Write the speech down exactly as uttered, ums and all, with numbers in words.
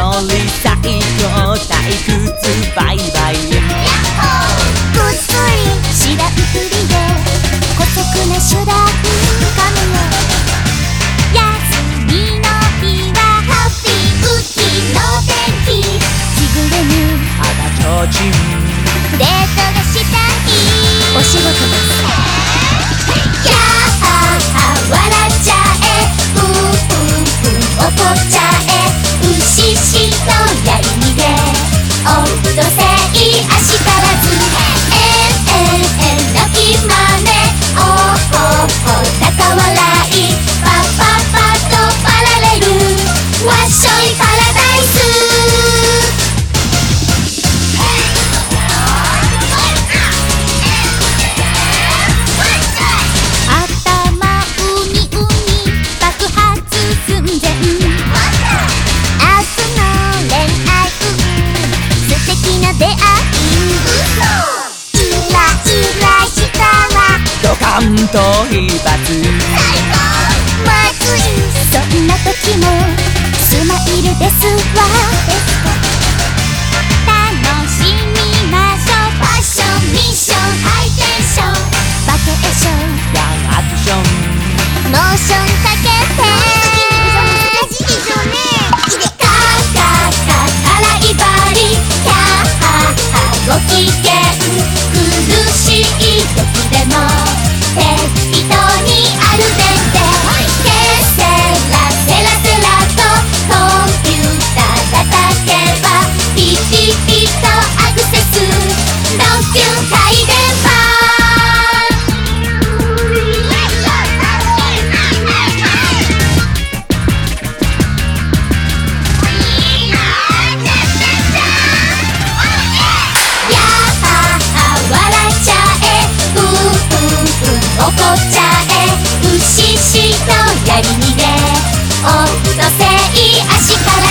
ノリ最強退屈バイバイ。 こっそり知らんふりで姑息な手段かもよ。休みの日はハッピーウッキーの天気。着ぐるみ肌提灯デートがしたいお仕事です。やあ笑っちゃえうんうんうん怒っちゃえうししとやりにでオットセイあしからずえんえんえん泣きまねおほほ高笑いパパパとパラレルわっしょいパラダイス。 ドカンと一発まずいそんな時もスマイルですわ。楽しみましょうファッションミッションハイテンションバケーションワンアクションモーションかけて難しいでしょうね。カーカーカー辛いバリキャーハーハーご機嫌苦しい時でも適当にアルデンテケセラセラセラとコンピューター叩けばピピピとアクセスドキュン回電波。やあ笑っちゃえうんうんうん怒っちゃえうししとやりにでオットセイ足から